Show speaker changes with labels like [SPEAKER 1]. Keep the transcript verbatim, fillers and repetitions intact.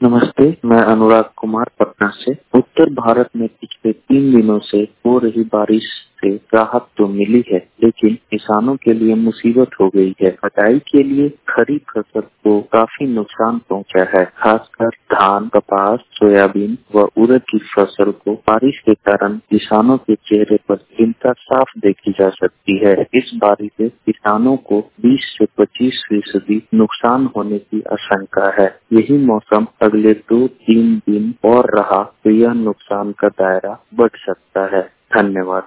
[SPEAKER 1] नमस्ते, मैं अनुराग कुमार पटना से। उत्तर भारत में पिछले तीन दिनों से हो रही बारिश से राहत तो मिली है, लेकिन किसानों के लिए मुसीबत हो गई है। कटाई के लिए खरीफ फसल को काफी नुकसान पहुंचा है। खासकर धान, कपास, सोयाबीन व उड़द की फसल को बारिश के कारण किसानों के चेहरे पर चिंता साफ देखी जा सकती है। इस बारिश से किसानों को बीस से पच्चीस फीसदी नुकसान होने की आशंका है। यही मौसम अगले दो तीन दिन और रहा तो यह नुकसान का दायरा बढ़ सकता है। धन्यवाद।